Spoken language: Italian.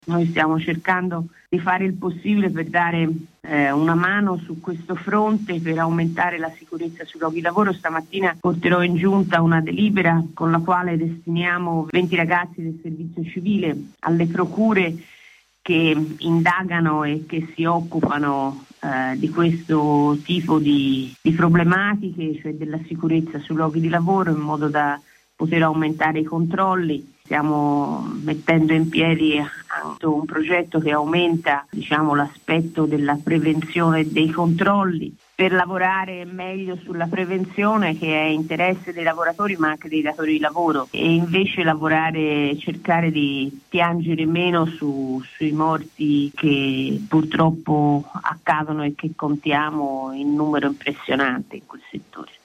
Noi stiamo cercando di fare il possibile per dare una mano su questo fronte per aumentare la sicurezza sui luoghi di lavoro. Stamattina porterò in giunta una delibera con la quale destiniamo 20 ragazzi del servizio civile alle procure che indagano e che si occupano di questo tipo di problematiche, cioè della sicurezza sui luoghi di lavoro, in modo da poter aumentare i controlli. Stiamo mettendo in piedi anche un progetto che aumenta, l'aspetto della prevenzione e dei controlli, per lavorare meglio sulla prevenzione, che è interesse dei lavoratori ma anche dei datori di lavoro, e invece cercare di piangere meno sui morti che purtroppo accadono e che contiamo in numero impressionante in quel settore.